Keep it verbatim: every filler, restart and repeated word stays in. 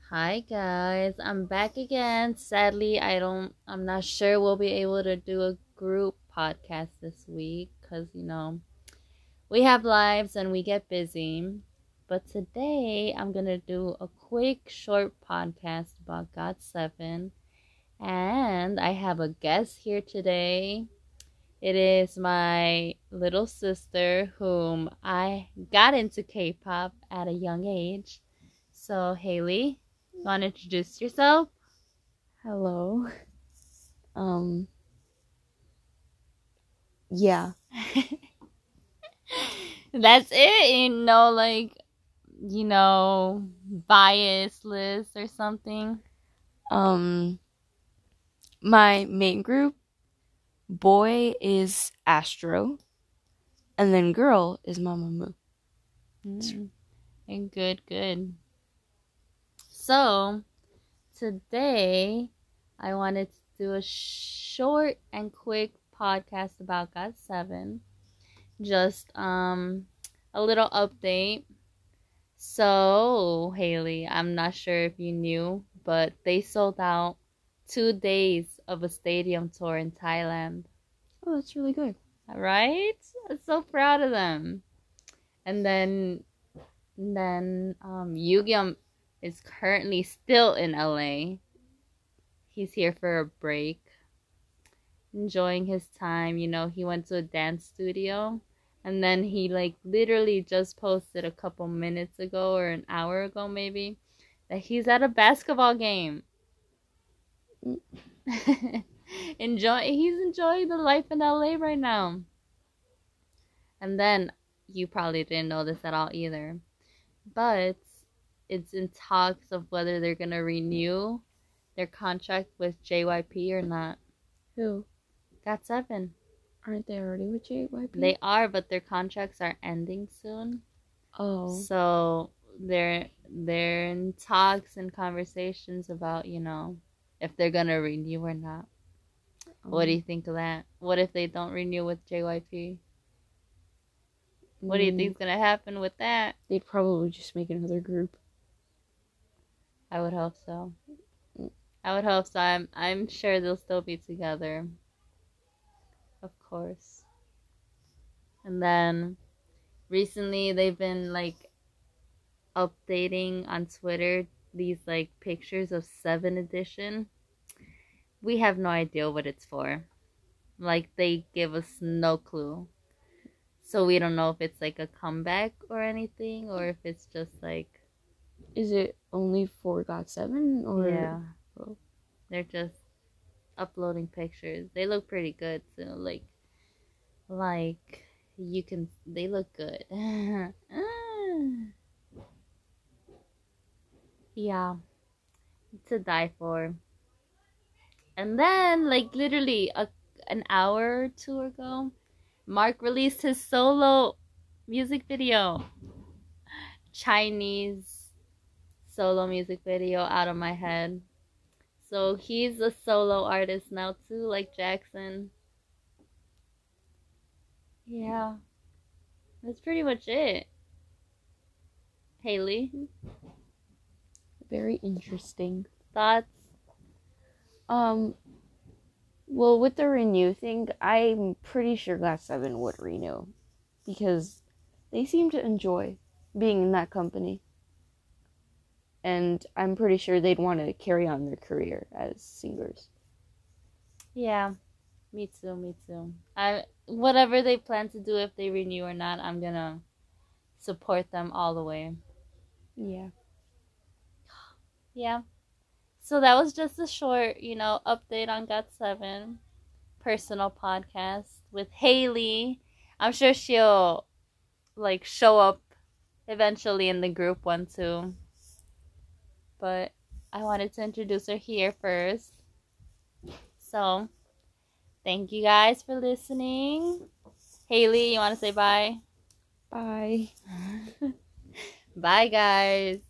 Hi guys, I'm back again. Sadly, I don't I'm not sure we'll be able to do a group podcast this week cuz you know, we have lives and we get busy. But today I'm going to do a quick short podcast about got seven, and I have a guest here today. It is my little sister whom I got into K-pop at a young age. So, Haley, you want to introduce yourself? Hello. Um, yeah. That's it. You know, like, you know, biasless or something. Um, my main group, boy is Astro, and then girl is Mamamoo. Mm. And good, good. So, today I wanted to do a short and quick podcast about got seven. Just um a little update. So, Haley, I'm not sure if you knew, but they sold out two days of a stadium tour in Thailand. Oh, that's really good. Right? I'm so proud of them. And then, then um, Yugyeom is currently still in L A. He's here for a break, enjoying his time. You know, he went to a dance studio. And then he like literally just posted a couple minutes ago or an hour ago maybe that he's at a basketball game. Enjoy he's enjoying the life in L A right now. And then you probably didn't know this at all either. But it's in talks of whether they're gonna renew their contract with J Y P or not. Who? got seven. Aren't they already with J Y P? They are, but their contracts are ending soon. Oh. So they're they're in talks and conversations about, you know, if they're gonna renew or not. Um, what do you think of that? What if they don't renew with J Y P? What do you think's gonna happen with that? They'd probably just make another group. I would hope so. I would hope so. I'm I'm sure they'll still be together. Of course. And then recently they've been like updating on Twitter these like pictures of seven edition. We have no idea what it's for. Like they give us no clue. So we don't know if it's like a comeback or anything, or if it's just like. Is it only for got seven or? Yeah. Oh. They're just uploading pictures. They look pretty good too. Like, like you can. They look good. Yeah, to die for. And then, like literally a an hour or two ago, Mark released his solo music video. Chinese solo music video out of my head. So he's a solo artist now too, like Jackson. Yeah. That's pretty much it. Haley? Very interesting. Thoughts? Um, well, with the renew thing, I'm pretty sure got seven would renew. Because they seem to enjoy being in that company. And I'm pretty sure they'd want to carry on their career as singers. Yeah, me too, me too. I whatever they plan to do, if they renew or not, I'm gonna support them all the way. Yeah. Yeah. So that was just a short, you know, update on got seven personal podcast with Haley. I'm sure she'll like show up eventually in the group one too. But I wanted to introduce her here first. So, thank you guys for listening. Haley, you want to say bye? Bye. Bye, guys.